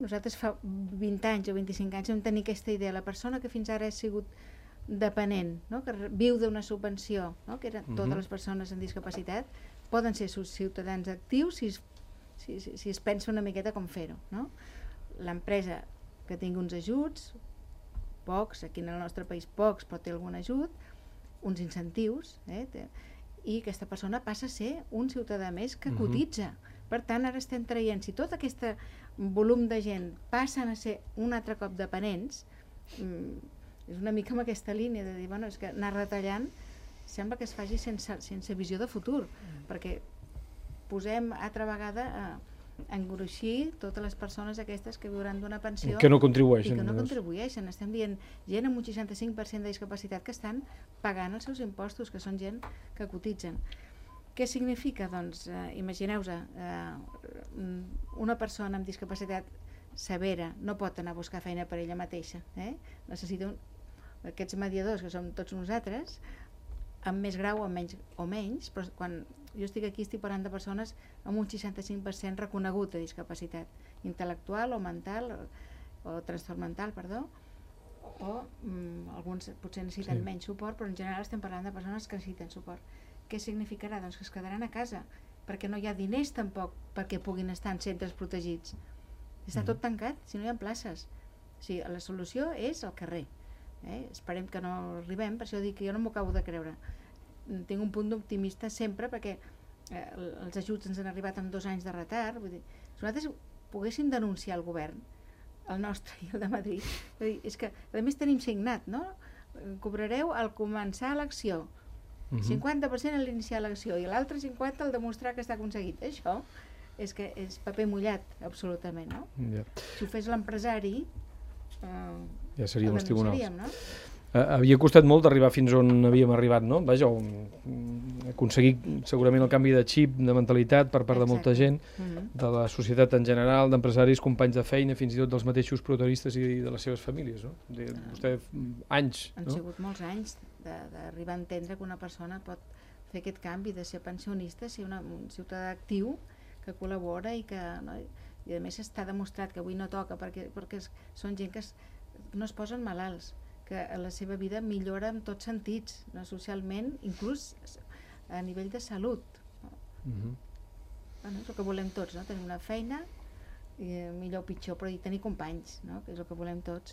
Nosaltres fa 20 anys o 25 anys vam tenir aquesta idea. La persona que fins ara ha sigut dependent, no? Que viu d'una subvenció, no? Que eren totes les persones amb discapacitat, poden ser ciutadans actius si es pensa una miqueta com fer-ho, no? L'empresa que tingui uns ajuts, pocs, aquí en el nostre país pocs, però té algun ajut, uns incentius, i aquesta persona passa a ser un ciutadà més que cotitza. Per tant, ara estem traient, si tot aquest volum de gent passen a ser un altre cop dependents, és una mica amb aquesta línia de dir, bueno, és que anar retallant sembla que es faci sense visió de futur, perquè posem altra vegada a engruixir totes les persones aquestes que viuran d'una pensió que no contribueixen. I que no contribueixen. Estem dient gent amb un 65% de discapacitat que estan pagant els seus impostos, que són gent que cotitzen. Què significa? Doncs imagineu-vos, una persona amb discapacitat severa no pot anar a buscar feina per ella mateixa. Necessita aquests mediadors, que som tots nosaltres, amb més grau o menys, però quan jo estic aquí estic parlant de persones amb un 65% reconegut de discapacitat intel·lectual o mental, o trastorn mental, perdó, o alguns potser necessiten menys suport, però en general estem parlant de persones que necessiten suport. Què significarà? Doncs que es quedaran a casa, perquè no hi ha diners tampoc perquè puguin estar en centres protegits. Està tot tancat, si no hi ha places. O sigui, la solució és al carrer. Esperem que no arribem, per això dic que jo no m'ho acabo de creure. Tinc un punt d'optimista sempre, perquè els ajuts ens han arribat amb 2 anys de retard. Vull dir, si nosaltres poguéssim denunciar el govern, el nostre i el de Madrid, vull dir, és que a més tenim signat, no? Cobrareu al començar l'acció, 50% a l'iniciar l'acció i l'altre 50% al demostrar que està aconseguit. Això és que és paper mullat, absolutament, no? Si ho fes l'empresari, ja seríem els tribunals. No? Havia costat molt d'arribar fins on havíem arribat, no? Vaja, aconseguir segurament el canvi de xip, de mentalitat per part de molta gent, de la societat en general, d'empresaris, companys de feina, fins i tot dels mateixos protagonistes i de les seves famílies, no? Vostè, anys, no? Han sigut molts anys d'arribar a entendre que una persona pot fer aquest canvi de ser pensionista, ser un ciutadà actiu que col·labora i que... No? I a més està demostrat que avui no toca perquè són gent que no es posen malalts, que la seva vida millora en tots sentits, no? Socialment, inclús a nivell de salut. Bueno, és el que volem tots, no? Tenir una feina, millor o pitjor, però tenir companys, no? Que és el que volem tots.